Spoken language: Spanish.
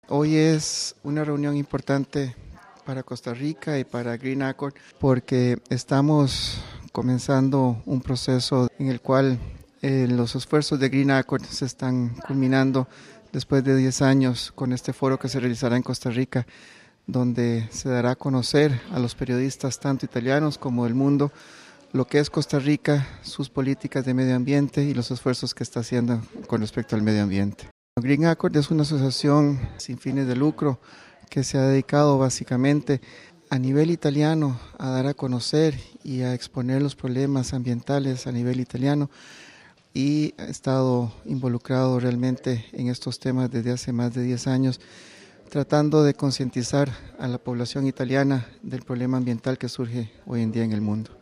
Hoy es una reunión importante para Costa Rica y para Green Accord porque estamos comenzando un proceso en el cual los esfuerzos de Green Accord se están culminando después de 10 años con este foro que se realizará en Costa Rica, donde se dará a conocer a los periodistas tanto italianos como del mundo lo que es Costa Rica, sus políticas de medio ambiente y los esfuerzos que está haciendo con respecto al medio ambiente. Green Accord es una asociación sin fines de lucro que se ha dedicado básicamente a nivel italiano a dar a conocer y a exponer los problemas ambientales a nivel italiano, y ha estado involucrado realmente en estos temas desde hace más de 10 años, tratando de concientizar a la población italiana del problema ambiental que surge hoy en día en el mundo.